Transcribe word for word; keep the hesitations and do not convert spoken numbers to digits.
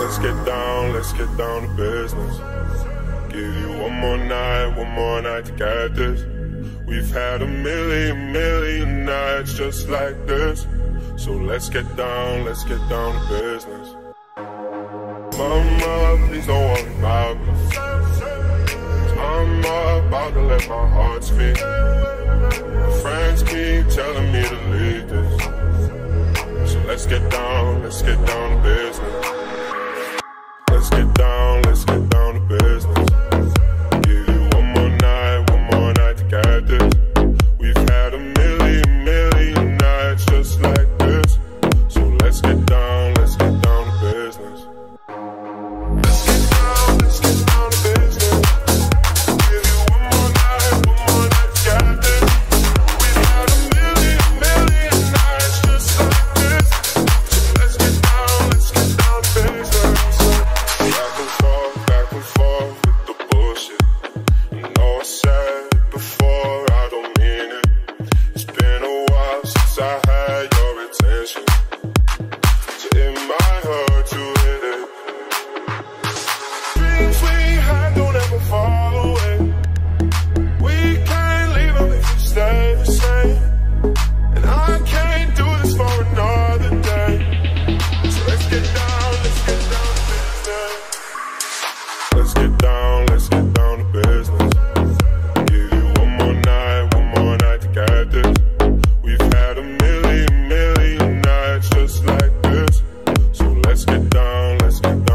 Let's get down, let's get down to business. Give you one more night, one more night to get this. We've had a million, million nights just like this. So let's get down, let's get down to business. Mama, please don't worry about me. I'm about to let my heart speak. My friends keep telling me to leave this. So let's get down, let's get down to business. Let's get down, let's get down to business. Give you one more night, one more night to get this. We've had a million, million nights just like this. So let's get down, let's get down to business. Let's get down, let's get down to business. Give you one more night, one more night to get this. We've had a million, million nights just like this. So let's get down, let's get down to business. Back and forth, back and forth with the bullshit. You know I said it before, I don't mean it. It's been a while since I had your attention, so it might hurt to hit it. Dreams we had don't ever fall away. We can't leave them if we stay the same. And I can't do this for another day. So let's get down, let's get down to business. Let's get down, let's get down to business. Give you one more night, one more night to get this. We've had a million, million nights just like this. So let's get down, let's get down.